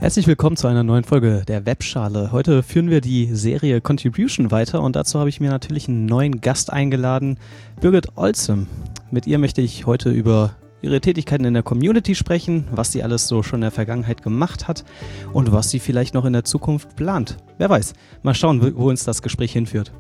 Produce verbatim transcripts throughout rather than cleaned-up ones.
Herzlich willkommen zu einer neuen Folge der Webschale. Heute führen wir die Serie Contribution weiter und dazu habe ich mir natürlich einen neuen Gast eingeladen, Birgit Olzem. Mit ihr möchte ich heute über ihre Tätigkeiten in der Community sprechen, was sie alles so schon in der Vergangenheit gemacht hat und was sie vielleicht noch in der Zukunft plant. Wer weiß. Mal schauen, wo uns das Gespräch hinführt.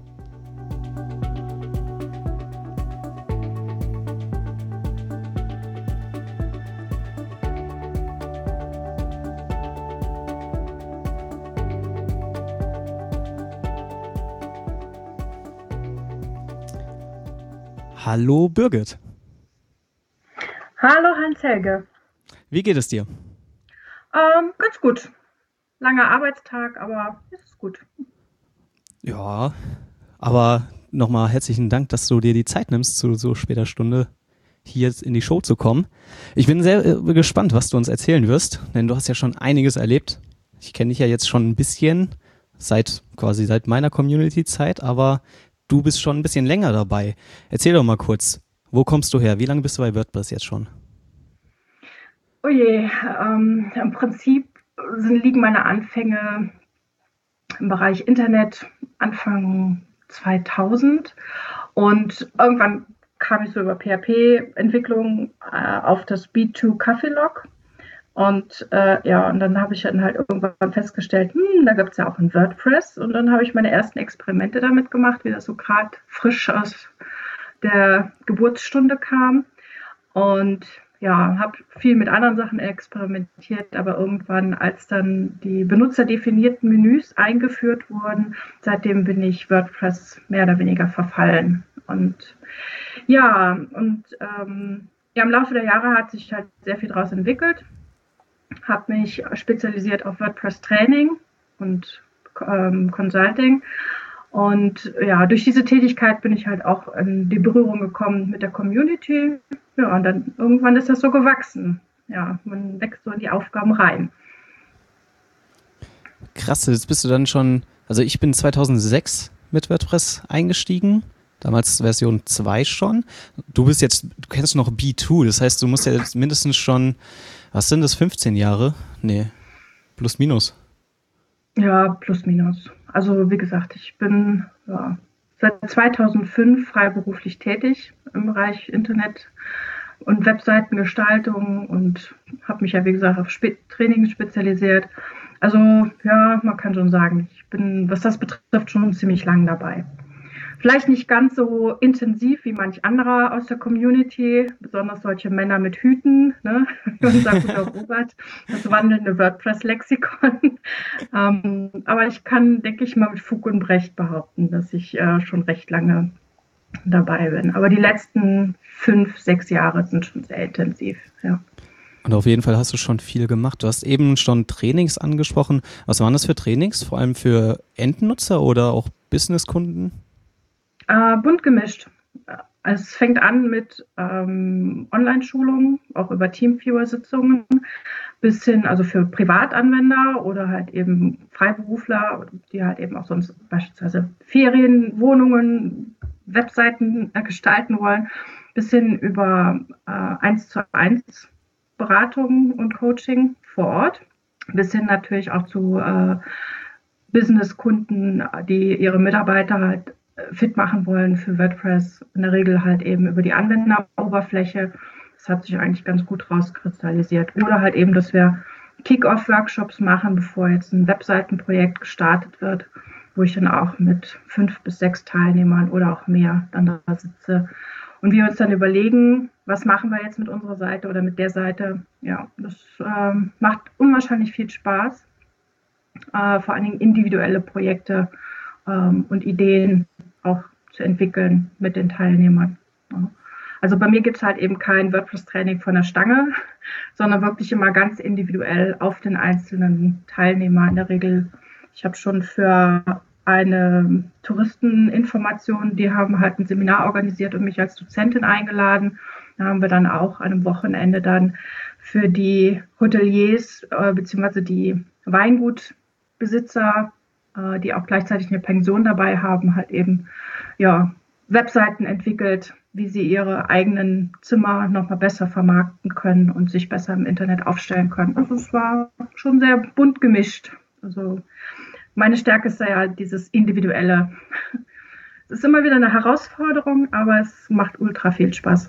Hallo Birgit. Hallo Hans-Helge. Wie geht es dir? Ähm, ganz gut. Langer Arbeitstag, aber es ist gut. Ja, aber nochmal herzlichen Dank, dass du dir die Zeit nimmst, zu so später Stunde hier jetzt in die Show zu kommen. Ich bin sehr äh, gespannt, was du uns erzählen wirst, denn du hast ja schon einiges erlebt. Ich kenne dich ja jetzt schon ein bisschen, seit quasi seit meiner Community-Zeit, aber du bist schon ein bisschen länger dabei. Erzähl doch mal kurz, wo kommst du her? Wie lange bist du bei WordPress jetzt schon? Oh je, ähm, im Prinzip sind, liegen meine Anfänge im Bereich Internet Anfang zweitausend und irgendwann kam ich so über P H P-Entwicklung äh, auf das B zwei Kaffeelog. Und äh, ja, und dann habe ich dann halt irgendwann festgestellt, hm, da gibt es ja auch ein WordPress. Und dann habe ich meine ersten Experimente damit gemacht, wie das so gerade frisch aus der Geburtsstunde kam. Und ja, habe viel mit anderen Sachen experimentiert, aber irgendwann, als dann die benutzerdefinierten Menüs eingeführt wurden, seitdem bin ich WordPress mehr oder weniger verfallen. Und ja, und ähm, ja, im Laufe der Jahre hat sich halt sehr viel daraus entwickelt. Habe mich spezialisiert auf WordPress-Training und ähm, Consulting. Und ja, durch diese Tätigkeit bin ich halt auch in die Berührung gekommen mit der Community. Ja, und dann irgendwann ist das so gewachsen. Ja, man wächst so in die Aufgaben rein. Krass, jetzt bist du dann schon, also ich bin zweitausendsechs mit WordPress eingestiegen. Damals Version zwei schon. Du bist jetzt, du kennst noch B zwei, das heißt, du musst ja jetzt mindestens schon, was sind das, fünfzehn Jahre? Nee, plus minus. Ja, plus minus. Also wie gesagt, ich bin ja, seit zweitausendfünf freiberuflich tätig im Bereich Internet und Webseitengestaltung und habe mich ja, wie gesagt, auf Spe- Training spezialisiert. Also ja, man kann schon sagen, ich bin, was das betrifft, schon ziemlich lang dabei. Vielleicht nicht ganz so intensiv wie manch anderer aus der Community, besonders solche Männer mit Hüten, ne? Unser guter Robert, das wandelnde WordPress-Lexikon. ähm, aber ich kann, denke ich mal, mit Fug und Recht behaupten, dass ich äh, schon recht lange dabei bin. Aber die letzten fünf, sechs Jahre sind schon sehr intensiv, ja. Und auf jeden Fall hast du schon viel gemacht. Du hast eben schon Trainings angesprochen. Was waren das für Trainings? Vor allem für Endnutzer oder auch Businesskunden? Äh, bunt gemischt. Also es fängt an mit ähm, Online-Schulungen, auch über Teamviewer-Sitzungen, bis hin, also für Privatanwender oder halt eben Freiberufler, die halt eben auch sonst beispielsweise Ferienwohnungen, Webseiten äh, gestalten wollen, bis hin über äh, eins zu eins Beratung und Coaching vor Ort, bis hin natürlich auch zu äh, Businesskunden, die ihre Mitarbeiter halt fit machen wollen für WordPress, in der Regel halt eben über die Anwenderoberfläche. Das hat sich eigentlich ganz gut rauskristallisiert. Oder halt eben, dass wir Kick-Off-Workshops machen, bevor jetzt ein Webseitenprojekt gestartet wird, wo ich dann auch mit fünf bis sechs Teilnehmern oder auch mehr dann da sitze. Und wir uns dann überlegen, was machen wir jetzt mit unserer Seite oder mit der Seite. Ja, das ähm, macht unwahrscheinlich viel Spaß. Äh, vor allen Dingen individuelle Projekte ähm, und Ideen auch zu entwickeln mit den Teilnehmern. Ja. Also bei mir gibt es halt eben kein WordPress-Training von der Stange, sondern wirklich immer ganz individuell auf den einzelnen Teilnehmer. In der Regel, ich habe schon für eine Touristeninformation, die haben halt ein Seminar organisiert und mich als Dozentin eingeladen. Da haben wir dann auch an einem Wochenende dann für die Hoteliers äh, bzw. die Weingutbesitzer, die auch gleichzeitig eine Pension dabei haben, halt eben ja, Webseiten entwickelt, wie sie ihre eigenen Zimmer nochmal besser vermarkten können und sich besser im Internet aufstellen können. Also es war schon sehr bunt gemischt. Also meine Stärke ist ja dieses Individuelle. Es ist immer wieder eine Herausforderung, aber es macht ultra viel Spaß.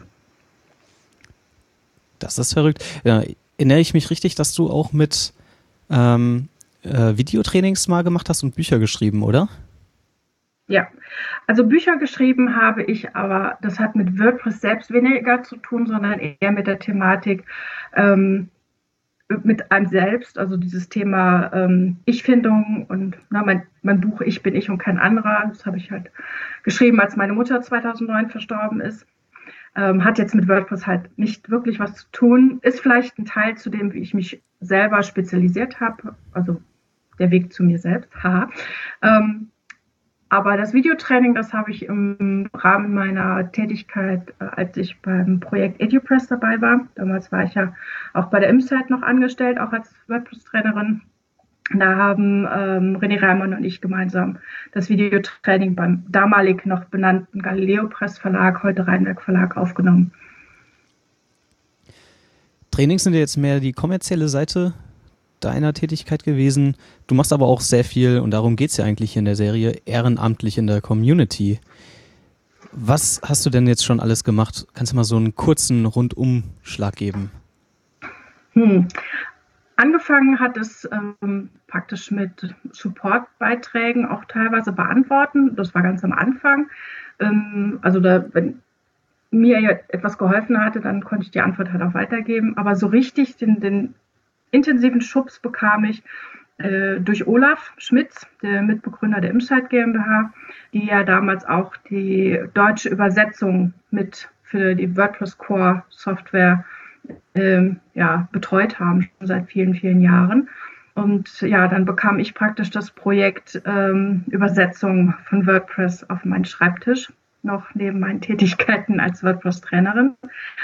Das ist verrückt. Ja, erinnere ich mich richtig, dass du auch mit ähm, äh, Videotrainings mal gemacht hast und Bücher geschrieben, oder? Ja, also Bücher geschrieben habe ich, aber das hat mit WordPress selbst weniger zu tun, sondern eher mit der Thematik ähm, mit einem selbst, also dieses Thema ähm, Ich-Findung und na, mein, mein Buch Ich bin ich und kein anderer, das habe ich halt geschrieben, als meine Mutter zweitausendneun verstorben ist. Ähm, hat jetzt mit WordPress halt nicht wirklich was zu tun, ist vielleicht ein Teil zu dem, wie ich mich selber spezialisiert habe, also der Weg zu mir selbst, haha. Ähm, aber das Videotraining, das habe ich im Rahmen meiner Tätigkeit, als ich beim Projekt EduPress dabei war. Damals war ich ja auch bei der ImSite noch angestellt, auch als WordPress-Trainerin. Da haben ähm, René Reimann und ich gemeinsam das Videotraining beim damalig noch benannten Galileo Press Verlag, heute Rheinwerk Verlag, aufgenommen. Trainings sind ja jetzt mehr die kommerzielle Seite deiner Tätigkeit gewesen. Du machst aber auch sehr viel, und darum geht es ja eigentlich in der Serie, ehrenamtlich in der Community. Was hast du denn jetzt schon alles gemacht? Kannst du mal so einen kurzen Rundumschlag geben? Hm. Angefangen hat es ähm, praktisch mit Supportbeiträgen auch teilweise beantworten. Das war ganz am Anfang. Ähm, also da, wenn mir etwas geholfen hatte, dann konnte ich die Antwort halt auch weitergeben. Aber so richtig den, den intensiven Schubs bekam ich äh, durch Olaf Schmitz, der Mitbegründer der ImSite GmbH, die ja damals auch die deutsche Übersetzung mit für die WordPress Core Software ähm, ja, betreut haben, schon seit vielen, vielen Jahren. Und ja, dann bekam ich praktisch das Projekt ähm, Übersetzung von WordPress auf meinen Schreibtisch, noch neben meinen Tätigkeiten als WordPress-Trainerin.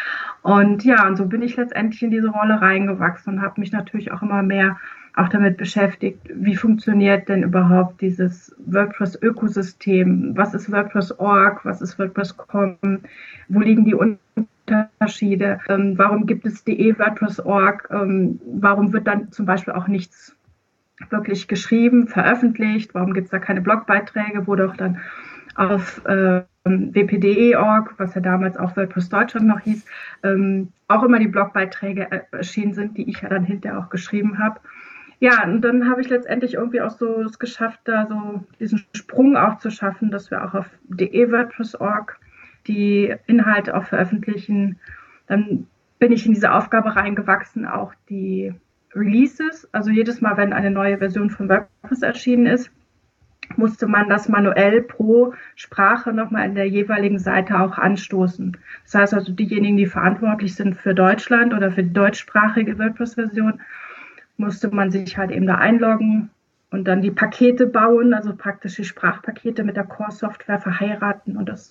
Und ja, und so bin ich letztendlich in diese Rolle reingewachsen und habe mich natürlich auch immer mehr auch damit beschäftigt, wie funktioniert denn überhaupt dieses WordPress-Ökosystem? Was ist WordPress Punkt org? Was ist WordPress Punkt com? Wo liegen die Unterschiede? Ähm, warum gibt es de WordPress Punkt org? Ähm, warum wird dann zum Beispiel auch nichts wirklich geschrieben, veröffentlicht? Warum gibt es da keine Blogbeiträge, wo doch dann auf äh, w p punkt de punkt org, was ja damals auch WordPress Deutschland noch hieß, ähm, auch immer die Blogbeiträge erschienen sind, die ich ja dann hinterher auch geschrieben habe. Ja, und dann habe ich letztendlich irgendwie auch so es geschafft, da so diesen Sprung auch zu schaffen, dass wir auch auf de WordPress Punkt org die Inhalte auch veröffentlichen. Dann bin ich in diese Aufgabe reingewachsen, auch die Releases, also jedes Mal, wenn eine neue Version von WordPress erschienen ist, musste man das manuell pro Sprache nochmal in der jeweiligen Seite auch anstoßen. Das heißt also, diejenigen, die verantwortlich sind für Deutschland oder für die deutschsprachige WordPress-Version, musste man sich halt eben da einloggen und dann die Pakete bauen, also praktisch die Sprachpakete mit der Core-Software verheiraten. Und das,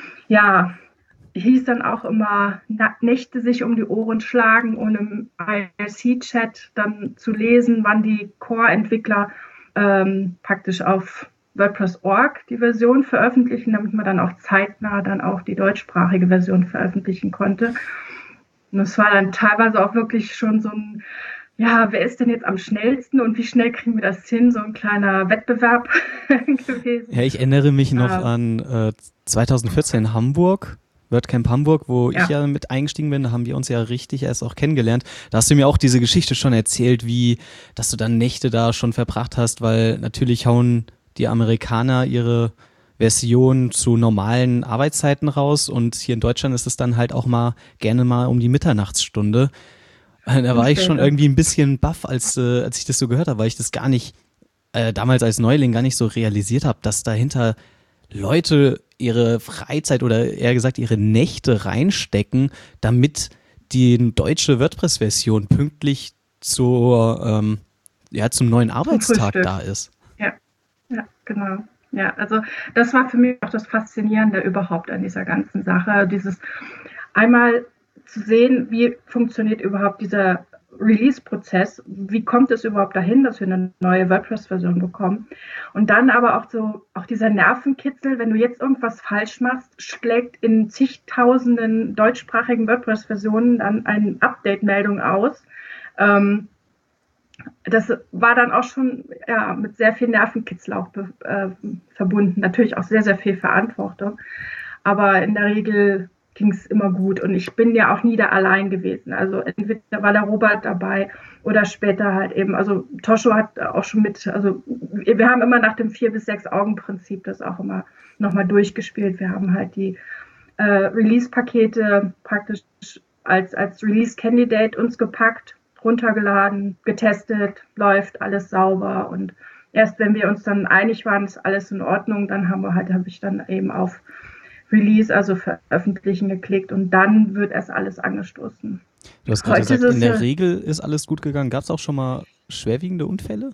ja, hieß dann auch immer, Nächte sich um die Ohren schlagen und im I R C-Chat dann zu lesen, wann die Core-Entwickler ähm, praktisch auf WordPress Punkt org die Version veröffentlichen, damit man dann auch zeitnah dann auch die deutschsprachige Version veröffentlichen konnte. Und das war dann teilweise auch wirklich schon so ein, ja, wer ist denn jetzt am schnellsten und wie schnell kriegen wir das hin? So ein kleiner Wettbewerb gewesen. Ja, ich erinnere mich noch ähm, an äh, zweitausendvierzehn in Hamburg, WordCamp Hamburg, wo ja. ich ja mit eingestiegen bin, da haben wir uns ja richtig erst auch kennengelernt. Da hast du mir auch diese Geschichte schon erzählt, wie, dass du dann Nächte da schon verbracht hast, weil natürlich hauen die Amerikaner ihre Version zu normalen Arbeitszeiten raus und hier in Deutschland ist es dann halt auch mal gerne mal um die Mitternachtsstunde. Da war ich schon irgendwie ein bisschen baff, als, äh, als ich das so gehört habe, weil ich das gar nicht, äh, damals als Neuling gar nicht so realisiert habe, dass dahinter Leute ihre Freizeit oder eher gesagt ihre Nächte reinstecken, damit die deutsche WordPress-Version pünktlich zur, ähm, ja, zum neuen Arbeitstag da ist. Ja, ja, genau. Ja, also das war für mich auch das Faszinierende überhaupt an dieser ganzen Sache. Dieses einmal zu sehen, wie funktioniert überhaupt dieser Release-Prozess. Wie kommt es überhaupt dahin, dass wir eine neue WordPress-Version bekommen? Und dann aber auch so, auch dieser Nervenkitzel, wenn du jetzt irgendwas falsch machst, schlägt in zigtausenden deutschsprachigen WordPress-Versionen dann eine Update-Meldung aus. Ähm, das war dann auch schon ja, mit sehr viel Nervenkitzel auch äh, verbunden. Natürlich auch sehr, sehr viel Verantwortung. Aber in der Regel ging es immer gut und ich bin ja auch nie da allein gewesen. Also entweder war der Robert dabei oder später halt eben, also Tosho hat auch schon mit, also wir haben immer nach dem vier bis sechs Augen Prinzip das auch immer nochmal durchgespielt. Wir haben halt die äh, Release-Pakete praktisch als, als Release-Candidate uns gepackt, runtergeladen, getestet, läuft alles sauber und erst wenn wir uns dann einig waren, ist alles in Ordnung, dann haben wir halt, habe ich dann eben auf Release, also veröffentlichen geklickt und dann wird erst alles angestoßen. Du hast gerade gesagt, in der Regel ist alles gut gegangen. Gab es auch schon mal schwerwiegende Unfälle?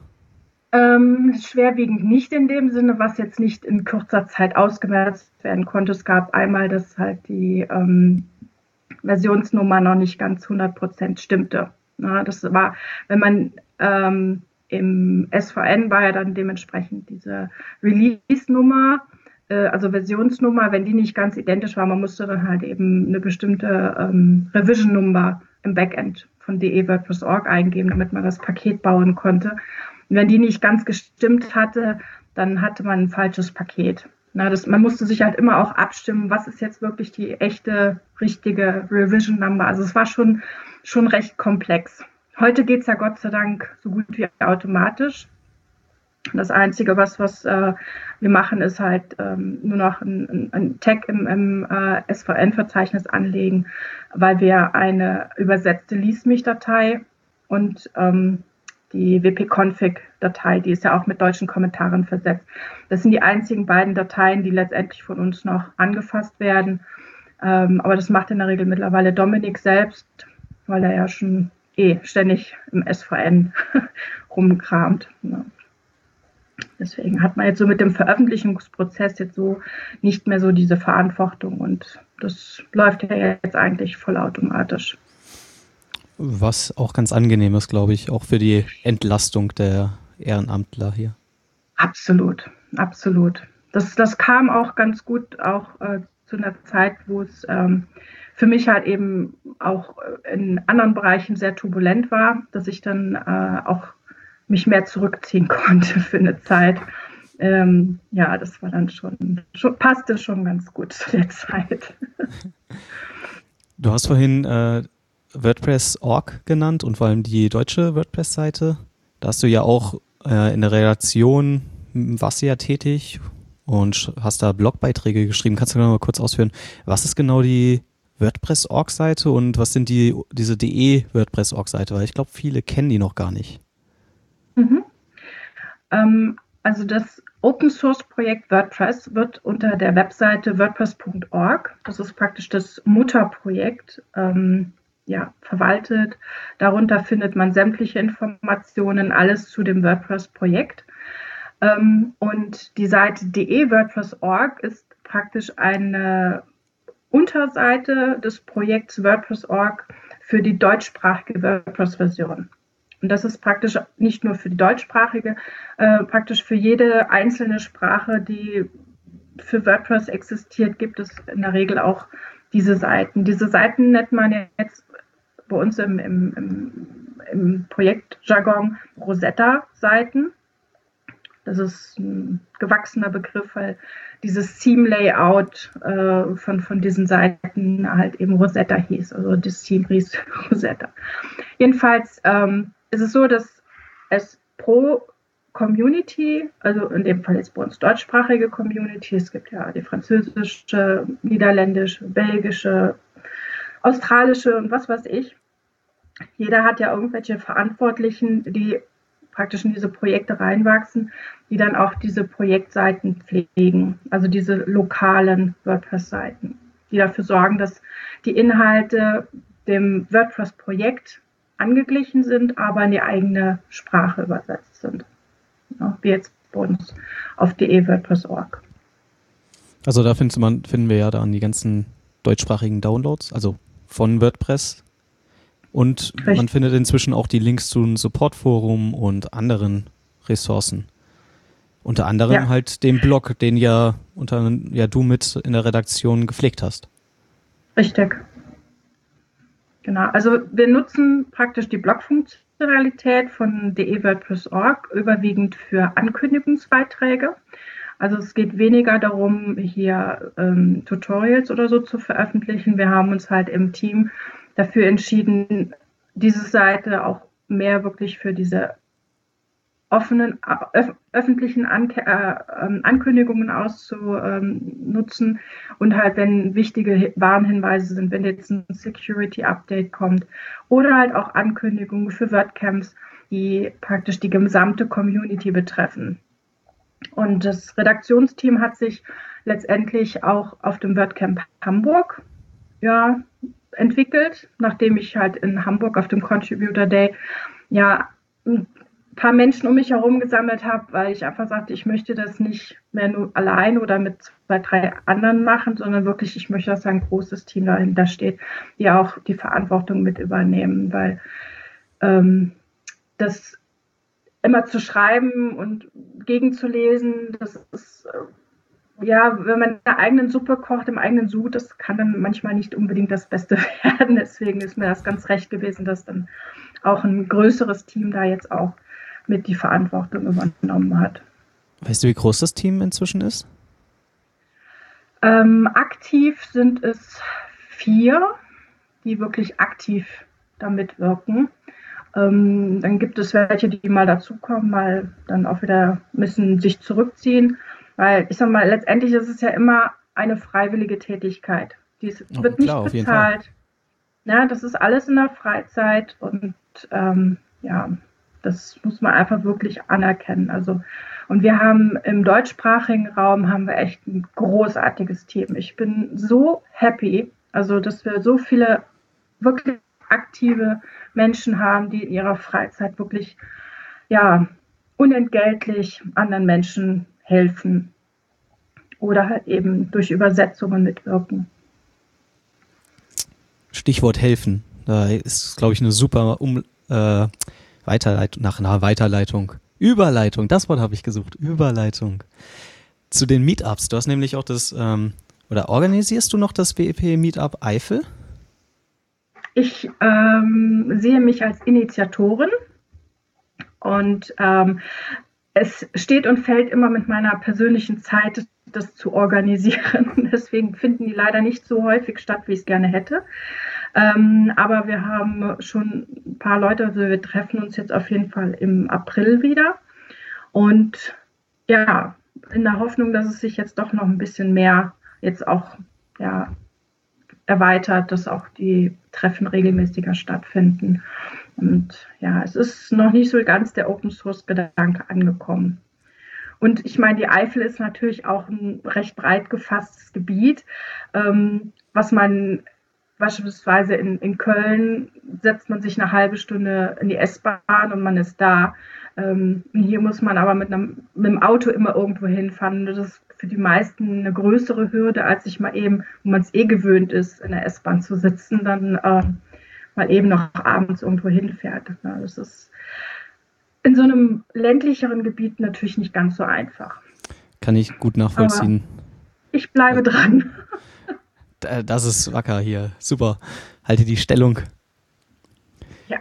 Ähm, schwerwiegend nicht in dem Sinne, was jetzt nicht in kurzer Zeit ausgemerzt werden konnte. Es gab einmal, dass halt die ähm, Versionsnummer noch nicht ganz hundert Prozent stimmte. Na, das war, wenn man ähm, im S V N war ja dann dementsprechend diese Release-Nummer, also Versionsnummer, wenn die nicht ganz identisch war, man musste dann halt eben eine bestimmte ähm, Revision-Nummer im Backend von de WordPress Punkt org eingeben, damit man das Paket bauen konnte. Und wenn die nicht ganz gestimmt hatte, dann hatte man ein falsches Paket. Na, das, man musste sich halt immer auch abstimmen, was ist jetzt wirklich die echte, richtige Revision-Number. Also es war schon, schon recht komplex. Heute geht es ja Gott sei Dank so gut wie automatisch. Das Einzige, was, was äh, wir machen, ist halt ähm, nur noch ein, ein, ein Tag im, im äh, S V N-Verzeichnis anlegen, weil wir eine übersetzte Lies-Mich-Datei und ähm, die W P-Config-Datei, die ist ja auch mit deutschen Kommentaren versetzt. Das sind die einzigen beiden Dateien, die letztendlich von uns noch angefasst werden. Ähm, aber das macht in der Regel mittlerweile Dominik selbst, weil er ja schon eh ständig im S V N rumkramt. Ja. Deswegen hat man jetzt so mit dem Veröffentlichungsprozess jetzt so nicht mehr so diese Verantwortung und das läuft ja jetzt eigentlich vollautomatisch. Was auch ganz angenehm ist, glaube ich, auch für die Entlastung der Ehrenamtler hier. Absolut, absolut. Das, das kam auch ganz gut auch äh, zu einer Zeit, wo es ähm, für mich halt eben auch in anderen Bereichen sehr turbulent war, dass ich dann äh, auch mich mehr zurückziehen konnte für eine Zeit. Ähm, ja, das war dann schon, schon, passte schon ganz gut zu der Zeit. Du hast vorhin äh, WordPress Punkt org genannt und vor allem die deutsche WordPress-Seite. Da hast du ja auch äh, in der Redaktion, warst du ja tätig und hast da Blogbeiträge geschrieben. Kannst du noch mal kurz ausführen, was ist genau die WordPress Punkt org-Seite und was sind die diese de WordPress Punkt org-Seite? Weil ich glaube, viele kennen die noch gar nicht. Mhm. Ähm, also das Open-Source-Projekt WordPress wird unter der Webseite WordPress Punkt org, das ist praktisch das Mutterprojekt, ähm, ja, verwaltet. Darunter findet man sämtliche Informationen, alles zu dem WordPress-Projekt. Ähm, und die Seite de WordPress Punkt org ist praktisch eine Unterseite des Projekts WordPress Punkt org für die deutschsprachige WordPress-Version. Und das ist praktisch nicht nur für die deutschsprachige, äh, praktisch für jede einzelne Sprache, die für WordPress existiert, gibt es in der Regel auch diese Seiten. Diese Seiten nennt man jetzt bei uns im, im, im, im Projektjargon Rosetta-Seiten. Das ist ein gewachsener Begriff, weil dieses Theme-Layout äh, von, von diesen Seiten halt eben Rosetta hieß. Also das Theme hieß Rosetta. Jedenfalls ähm, ist es so, dass es pro Community, also in dem Fall jetzt bei uns deutschsprachige Community, es gibt ja die französische, niederländische, belgische, australische und was weiß ich. Jeder hat ja irgendwelche Verantwortlichen, die praktisch in diese Projekte reinwachsen, die dann auch diese Projektseiten pflegen, also diese lokalen WordPress-Seiten, die dafür sorgen, dass die Inhalte dem WordPress-Projekt angeglichen sind, aber in die eigene Sprache übersetzt sind. Ja, wie jetzt bei uns auf de WordPress Punkt org. Also da findet man, finden wir ja dann die ganzen deutschsprachigen Downloads, also von WordPress Und Richtig. Man findet inzwischen auch die Links zu einem Supportforum und anderen Ressourcen. Unter anderem ja. halt den Blog, den ja, unter, ja du mit in der Redaktion gepflegt hast. Richtig. Genau, also wir nutzen praktisch die Blog-Funktionalität von de WordPress punkt org überwiegend für Ankündigungsbeiträge. Also es geht weniger darum, hier ähm, Tutorials oder so zu veröffentlichen. Wir haben uns halt im Team dafür entschieden, diese Seite auch mehr wirklich für diese offenen, öf öffentlichen An äh, Ankündigungen auszunutzen und halt, wenn wichtige Warnhinweise sind, wenn jetzt ein Security-Update kommt oder halt auch Ankündigungen für WordCamps, die praktisch die gesamte Community betreffen. Und das Redaktionsteam hat sich letztendlich auch auf dem WordCamp Hamburg ja, entwickelt, nachdem ich halt in Hamburg auf dem Contributor Day ja ein paar Menschen um mich herum gesammelt habe, weil ich einfach sagte, ich möchte das nicht mehr nur allein oder mit zwei, drei anderen machen, sondern wirklich, ich möchte, dass ein großes Team dahinter steht, die auch die Verantwortung mit übernehmen, weil ähm, das immer zu schreiben und gegenzulesen, das ist, ja, wenn man in der eigenen Suppe kocht, im eigenen Sud, das kann dann manchmal nicht unbedingt das Beste werden. Deswegen ist mir das ganz recht gewesen, dass dann auch ein größeres Team da jetzt auch mit die Verantwortung übernommen hat. Weißt du, wie groß das Team inzwischen ist? Ähm, aktiv sind es vier, die wirklich aktiv damit wirken. Ähm, dann gibt es welche, die mal dazukommen, mal dann auch wieder müssen sich zurückziehen. Weil ich sag mal, letztendlich ist es ja immer eine freiwillige Tätigkeit. Die oh, wird klar, nicht bezahlt. Ja, das ist alles in der Freizeit und ähm, ja, das muss man einfach wirklich anerkennen. Also, und wir haben im deutschsprachigen Raum haben wir echt ein großartiges Team. Ich bin so happy, also dass wir so viele wirklich aktive Menschen haben, die in ihrer Freizeit wirklich ja unentgeltlich anderen Menschen helfen oder halt eben durch Übersetzungen mitwirken. Stichwort helfen. Da ist, glaube ich, eine super um, äh, Weiterleitung, nach einer Weiterleitung. Überleitung, das Wort habe ich gesucht. Überleitung. Zu den Meetups. Du hast nämlich auch das, ähm, oder organisierst du noch das W E P Meetup Eifel? Ich ähm, sehe mich als Initiatorin und ähm, es steht und fällt immer mit meiner persönlichen Zeit, das zu organisieren. Deswegen finden die leider nicht so häufig statt, wie ich es gerne hätte. Ähm, aber wir haben schon ein paar Leute, also wir treffen uns jetzt auf jeden Fall im April wieder. Und ja, in der Hoffnung, dass es sich jetzt doch noch ein bisschen mehr jetzt auch ja, erweitert, dass auch die Treffen regelmäßiger stattfinden. Und ja, es ist noch nicht so ganz der Open-Source-Gedanke angekommen. Und ich meine, die Eifel ist natürlich auch ein recht breit gefasstes Gebiet, ähm, was man beispielsweise in, in Köln setzt man sich eine halbe Stunde in die S-Bahn und man ist da. Ähm, und hier muss man aber mit, einem, mit dem Auto immer irgendwo hinfahren. Das ist für die meisten eine größere Hürde, als sich mal eben, wo man es eh gewöhnt ist, in der S-Bahn zu sitzen, dann äh, mal eben noch abends irgendwo hinfährt. Ja, das ist in so einem ländlicheren Gebiet natürlich nicht ganz so einfach. Kann ich gut nachvollziehen. Aber ich bleibe dran. Das ist wacker hier. Super. Halte die Stellung. Ja.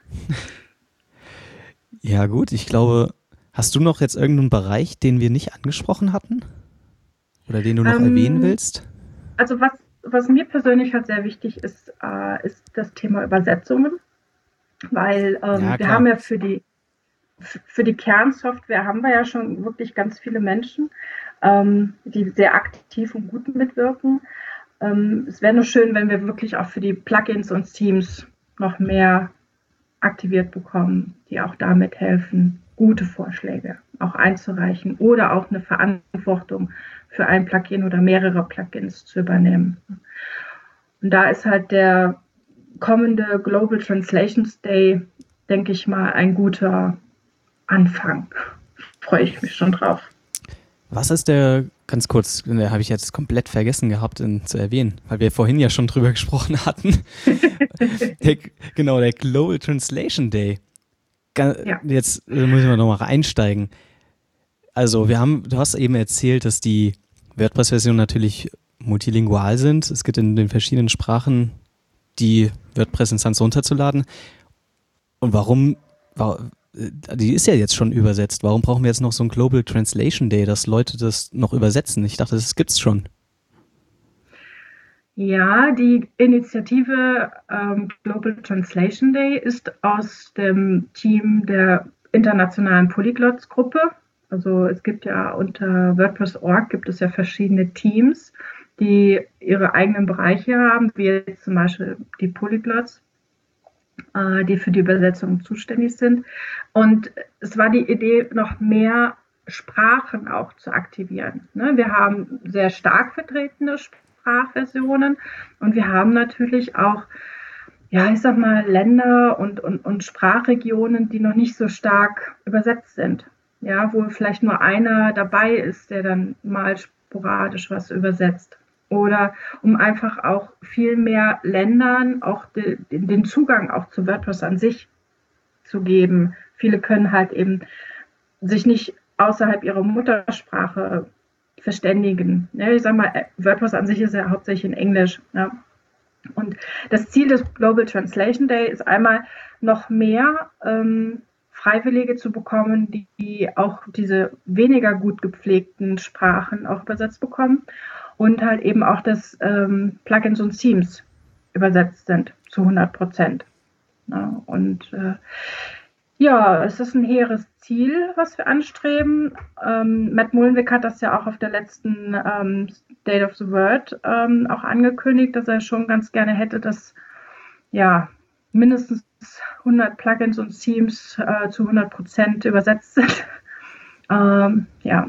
Ja gut, ich glaube, hast du noch jetzt irgendeinen Bereich, den wir nicht angesprochen hatten? Oder den du noch ähm, erwähnen willst? Also was, was mir persönlich halt sehr wichtig ist, äh, ist das Thema Übersetzungen. Weil ähm, ja, wir haben ja für die für die Kernsoftware haben wir ja schon wirklich ganz viele Menschen, ähm, die sehr aktiv und gut mitwirken. Ähm, es wäre nur schön, wenn wir wirklich auch für die Plugins und Themes noch mehr aktiviert bekommen, die auch damit helfen, gute Vorschläge auch einzureichen oder auch eine Verantwortung für ein Plugin oder mehrere Plugins zu übernehmen. Und da ist halt der kommende Global Translations Day, denke ich mal, ein guter Anfang. Freue ich mich schon drauf. Was ist der, ganz kurz, da habe ich jetzt komplett vergessen gehabt in, zu erwähnen, weil wir vorhin ja schon drüber gesprochen hatten. der, genau, der Global Translation Day. Ja. Jetzt äh, muss ich mal nochmal einsteigen. Also wir haben, du hast eben erzählt, dass die WordPress-Versionen natürlich multilingual sind. Es gibt in den verschiedenen Sprachen die WordPress-Instanz runterzuladen. Und warum, warum, die ist ja jetzt schon übersetzt. Warum brauchen wir jetzt noch so ein Global Translation Day, dass Leute das noch übersetzen? Ich dachte, das gibt's schon. Ja, die Initiative ähm, Global Translation Day ist aus dem Team der internationalen Polyglots-Gruppe. Also es gibt ja unter WordPress Punkt org gibt es ja verschiedene Teams, die ihre eigenen Bereiche haben, wie jetzt zum Beispiel die Polyglots, äh, die für die Übersetzung zuständig sind. Und es war die Idee, noch mehr Sprachen auch zu aktivieren. Ne? Wir haben sehr stark vertretene Sprachversionen und wir haben natürlich auch, ja, ich sag mal, Länder und, und, und Sprachregionen, die noch nicht so stark übersetzt sind. Ja, wo vielleicht nur einer dabei ist, der dann mal sporadisch was übersetzt. Oder um einfach auch viel mehr Ländern auch de, den Zugang auch zu WordPress an sich zu geben. Viele können halt eben sich nicht außerhalb ihrer Muttersprache verständigen. Ja, ich sag mal, WordPress an sich ist ja hauptsächlich in Englisch. Ja. Und das Ziel des Global Translation Day ist einmal noch mehr ähm, Freiwillige zu bekommen, die, die auch diese weniger gut gepflegten Sprachen auch übersetzt bekommen und halt eben auch, dass ähm, Plugins und Themes übersetzt sind zu hundert Prozent. Ja, und äh, ja, es ist ein hehres Ziel, was wir anstreben. Ähm, Matt Mullenweg hat das ja auch auf der letzten ähm, State of the World ähm, auch angekündigt, dass er schon ganz gerne hätte, dass ja mindestens hundert Plugins und Themes äh, zu hundert Prozent übersetzt sind. ähm, ja,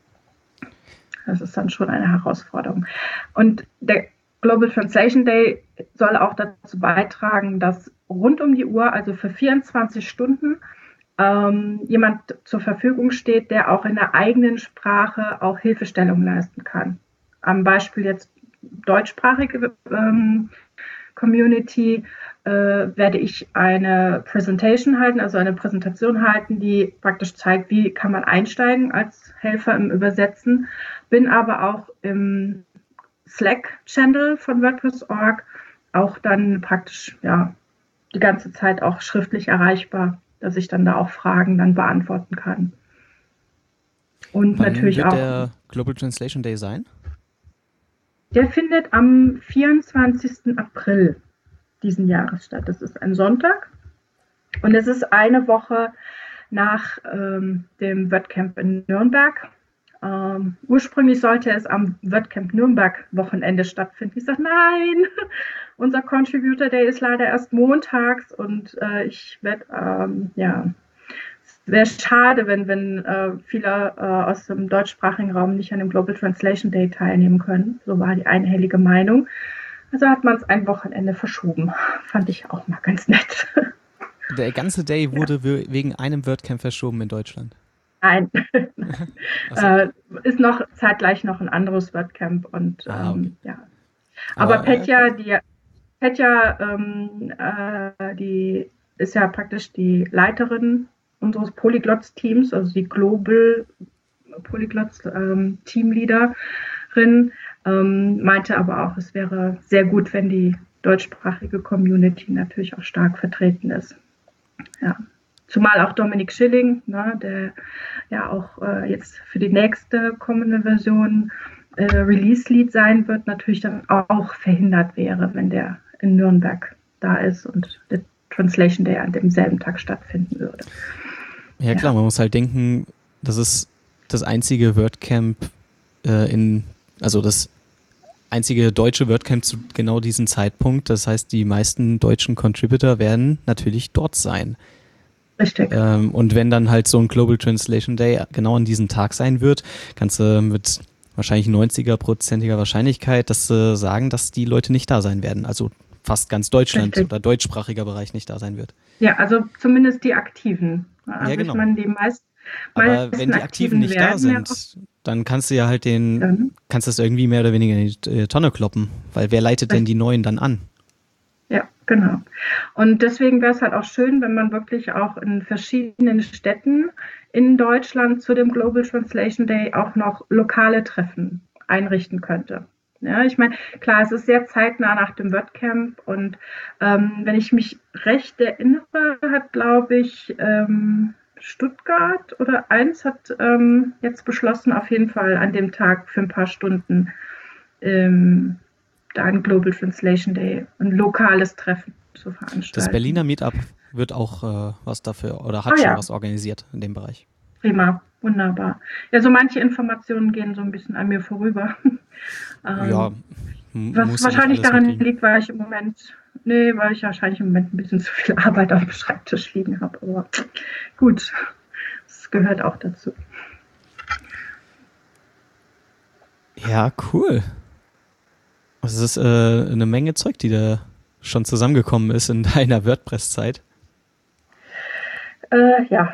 das ist dann schon eine Herausforderung. Und der Global Translation Day soll auch dazu beitragen, dass rund um die Uhr, also für vierundzwanzig Stunden, ähm, jemand zur Verfügung steht, der auch in der eigenen Sprache auch Hilfestellung leisten kann. Am Beispiel jetzt deutschsprachige ähm, Community äh, werde ich eine Präsentation halten, also eine Präsentation halten, die praktisch zeigt, wie kann man einsteigen als Helfer im Übersetzen. Bin aber auch im Slack-Channel von WordPress Punkt org auch dann praktisch ja die ganze Zeit auch schriftlich erreichbar, dass ich dann da auch Fragen dann beantworten kann. Und Wann natürlich wird auch der Global Translation Day sein? Der findet am vierundzwanzigsten April diesen Jahres statt. Das ist ein Sonntag und es ist eine Woche nach ähm, dem WordCamp in Nürnberg. Ähm, ursprünglich sollte es am WordCamp Nürnberg Wochenende stattfinden. Ich sage, nein, unser Contributor Day ist leider erst montags und äh, ich werde, ähm, ja, es wäre schade, wenn, wenn äh, viele äh, aus dem deutschsprachigen Raum nicht an dem Global Translation Day teilnehmen können. So war die einhellige Meinung. Also hat man es ein Wochenende verschoben. Fand ich auch mal ganz nett. Der ganze Day wurde ja. wegen einem WordCamp verschoben in Deutschland. Nein. So. äh, ist noch zeitgleich noch ein anderes WordCamp und ah, okay. ähm, ja. Aber, Aber Petja, äh, die Petja, ähm, äh, die ist ja praktisch die Leiterin unseres Polyglots-Teams, also die Global Polyglots ähm, Teamleaderin, ähm, meinte aber auch, es wäre sehr gut, wenn die deutschsprachige Community natürlich auch stark vertreten ist. Ja. Zumal auch Dominik Schilling, ne, der ja auch äh, jetzt für die nächste kommende Version äh, Release-Lead sein wird, natürlich dann auch verhindert wäre, wenn der in Nürnberg da ist und der Translation Day an demselben Tag stattfinden würde. Ja klar, ja. Man muss halt denken, das ist das einzige WordCamp äh, in, also das einzige deutsche WordCamp zu genau diesem Zeitpunkt. Das heißt, die meisten deutschen Contributor werden natürlich dort sein. Richtig. Ähm, und wenn dann halt so ein Global Translation Day genau an diesem Tag sein wird, kannst du mit wahrscheinlich neunziger-prozentiger Wahrscheinlichkeit dass, äh, sagen, dass die Leute nicht da sein werden. Also fast ganz Deutschland Richtig. Oder deutschsprachiger Bereich nicht da sein wird. Ja, also zumindest die Aktiven. Also ja, genau. Ich meine, die meisten, Aber wenn die Aktiven nicht da sind, dann kannst du ja halt den, Ähm, kannst das irgendwie mehr oder weniger in die äh, Tonne kloppen, weil wer leitet denn die neuen dann an? Ja, genau. Und deswegen wäre es halt auch schön, wenn man wirklich auch in verschiedenen Städten in Deutschland zu dem Global Translation Day auch noch lokale Treffen einrichten könnte. Ja, ich meine, klar, es ist sehr zeitnah nach dem WordCamp und ähm, wenn ich mich recht erinnere, hat, glaube ich, ähm, Stuttgart oder eins hat ähm, jetzt beschlossen, auf jeden Fall an dem Tag für ein paar Stunden ähm, da ein Global Translation Day, ein lokales Treffen zu veranstalten. Das Berliner Meetup wird auch äh, was dafür oder hat Ah, schon ja. was organisiert in dem Bereich. Prima, wunderbar. Ja, so manche Informationen gehen so ein bisschen an mir vorüber. Ja, ähm, m- was muss ja nicht wahrscheinlich alles daran mitkriegen. liegt, weil ich im Moment, nee, weil ich wahrscheinlich im Moment ein bisschen zu viel Arbeit auf dem Schreibtisch liegen habe. Aber gut, das gehört auch dazu. Ja, cool. Es ist äh, eine Menge Zeug, die da schon zusammengekommen ist in deiner WordPress-Zeit. Äh, ja,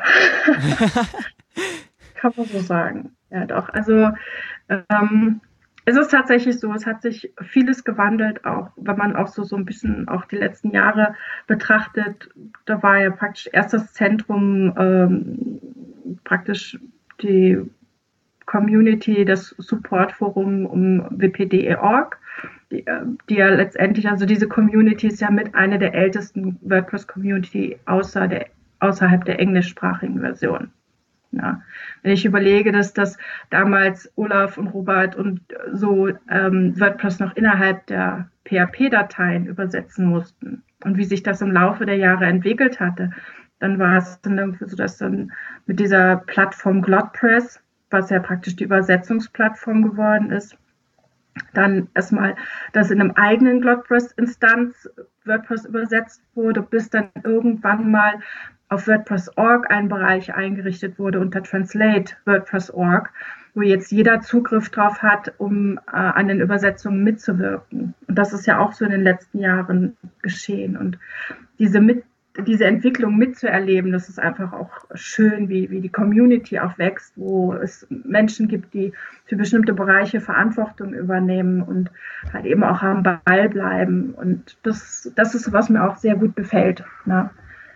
kann man so sagen. Ja, doch. Also ähm, es ist tatsächlich so, es hat sich vieles gewandelt, auch wenn man auch so, so ein bisschen auch die letzten Jahre betrachtet. Da war ja praktisch erst das Zentrum, ähm, praktisch die Community, das Support-Forum um w p d punkt org, die, die ja letztendlich, also diese Community ist ja mit einer der ältesten WordPress-Community außer der, außerhalb der englischsprachigen Version. Ja. Wenn ich überlege, dass das damals Olaf und Robert und so ähm, WordPress noch innerhalb der P H P-Dateien übersetzen mussten und wie sich das im Laufe der Jahre entwickelt hatte, dann war es dann irgendwie so, dass dann mit dieser Plattform GlotPress, was ja praktisch die Übersetzungsplattform geworden ist, dann erstmal, dass in einem eigenen GlotPress-Instanz WordPress übersetzt wurde, bis dann irgendwann mal auf WordPress Punkt org ein Bereich eingerichtet wurde unter Translate WordPress Punkt org, wo jetzt jeder Zugriff drauf hat, um äh, an den Übersetzungen mitzuwirken. Und das ist ja auch so in den letzten Jahren geschehen. Und diese, mit, diese Entwicklung mitzuerleben, das ist einfach auch schön, wie, wie die Community auch wächst, wo es Menschen gibt, die für bestimmte Bereiche Verantwortung übernehmen und halt eben auch am Ball bleiben. Und das, das ist, was mir auch sehr gut gefällt. Ne?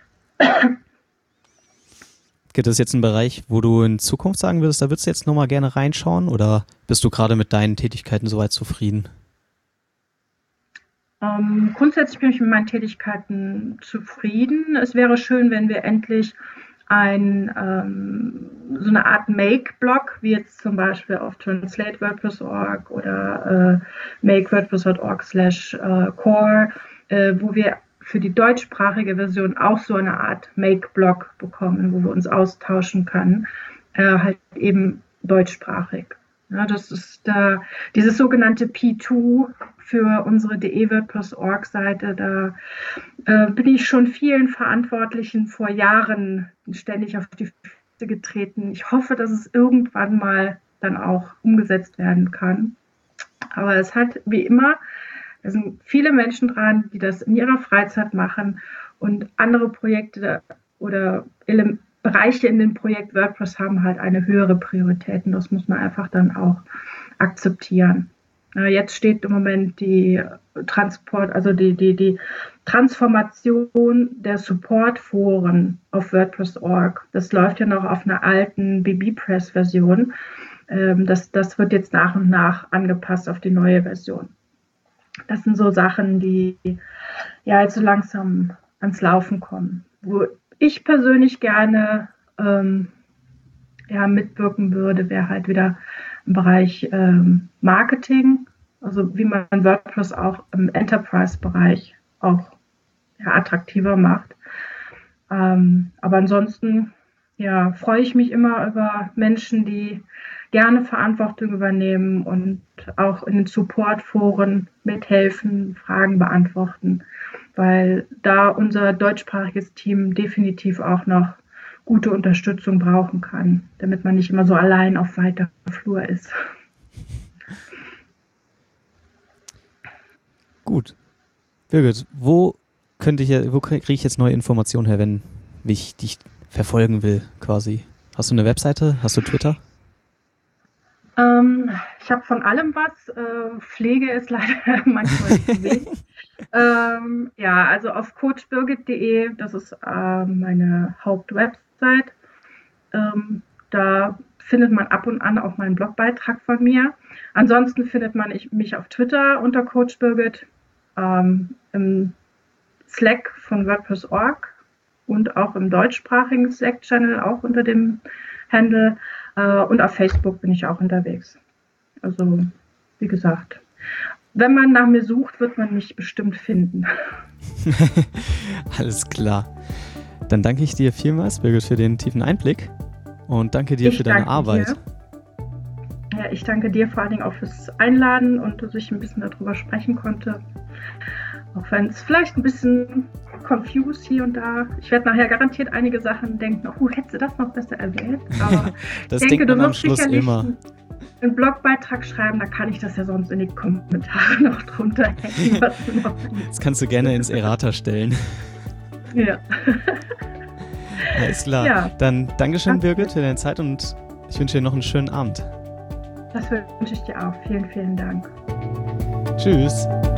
Gibt es jetzt einen Bereich, wo du in Zukunft sagen würdest, da würdest du jetzt nochmal gerne reinschauen oder bist du gerade mit deinen Tätigkeiten soweit zufrieden? Ähm, grundsätzlich bin ich mit meinen Tätigkeiten zufrieden. Es wäre schön, wenn wir endlich ein, ähm, so eine Art Make-Blog, wie jetzt zum Beispiel auf Translate WordPress Punkt org oder äh, make WordPress Punkt org slash core, äh, wo wir für die deutschsprachige Version auch so eine Art Make-Blog bekommen, wo wir uns austauschen können, äh, halt eben deutschsprachig. Ja, das ist da dieses sogenannte P zwei für unsere de WordPress Punkt org Seite. Da äh, bin ich schon vielen Verantwortlichen vor Jahren ständig auf die Füße getreten. Ich hoffe, dass es irgendwann mal dann auch umgesetzt werden kann. Aber es hat wie immer, es sind viele Menschen dran, die das in ihrer Freizeit machen und andere Projekte oder Ele- Bereiche in dem Projekt WordPress haben halt eine höhere Priorität und das muss man einfach dann auch akzeptieren. Jetzt steht im Moment die Transport, also die, die, die Transformation der Support-Foren auf WordPress Punkt org. Das läuft ja noch auf einer alten B B Press-Version. Das, das wird jetzt nach und nach angepasst auf die neue Version. Das sind so Sachen, die ja jetzt so langsam ans Laufen kommen. Wo ich persönlich gerne ähm, ja, mitwirken würde, wäre halt wieder im Bereich ähm, Marketing, also wie man WordPress auch im Enterprise-Bereich auch ja, attraktiver macht. Ähm, aber ansonsten ja, freue ich mich immer über Menschen, die gerne Verantwortung übernehmen und auch in den Support-Foren mithelfen, Fragen beantworten, weil da unser deutschsprachiges Team definitiv auch noch gute Unterstützung brauchen kann, damit man nicht immer so allein auf weiter Flur ist. Gut. Birgit, wo könnte ich, wo kriege ich jetzt neue Informationen her, wenn ich dich verfolgen will, quasi? Hast du eine Webseite? Hast du Twitter? Ähm, ich habe von allem was. Äh, Pflege ist leider manchmal zu wenig. ähm, ja, also auf coach birgit punkt de, das ist äh, meine Hauptwebsite. Ähm, da findet man ab und an auch mal einen Blogbeitrag von mir. Ansonsten findet man ich, mich auf Twitter unter Coach Birgit, ähm, im Slack von WordPress Punkt org und auch im deutschsprachigen Slack-Channel auch unter dem Handle. Äh, und auf Facebook bin ich auch unterwegs. Also, wie gesagt, wenn man nach mir sucht, wird man mich bestimmt finden. Alles klar. Dann danke ich dir vielmals, Birgit, für den tiefen Einblick und danke dir ich für deine Arbeit. Dir. Ja, ich danke dir vor allen Dingen auch fürs Einladen und dass ich ein bisschen darüber sprechen konnte. Auch wenn es vielleicht ein bisschen confused hier und da. Ich werde nachher garantiert einige Sachen denken, oh, hättest du das noch besser erwähnt? Aber das ich denke, denkt man du am wirst Schluss sicherlich immer. Einen, einen Blogbeitrag schreiben, da kann ich das ja sonst in die Kommentare noch drunter hängen. Was du noch das kannst du gerne ins Errata stellen. Ja. Alles klar. Ja. Dann Dankeschön, Birgit, für deine Zeit und ich wünsche dir noch einen schönen Abend. Das wünsche ich dir auch. Vielen, vielen Dank. Tschüss.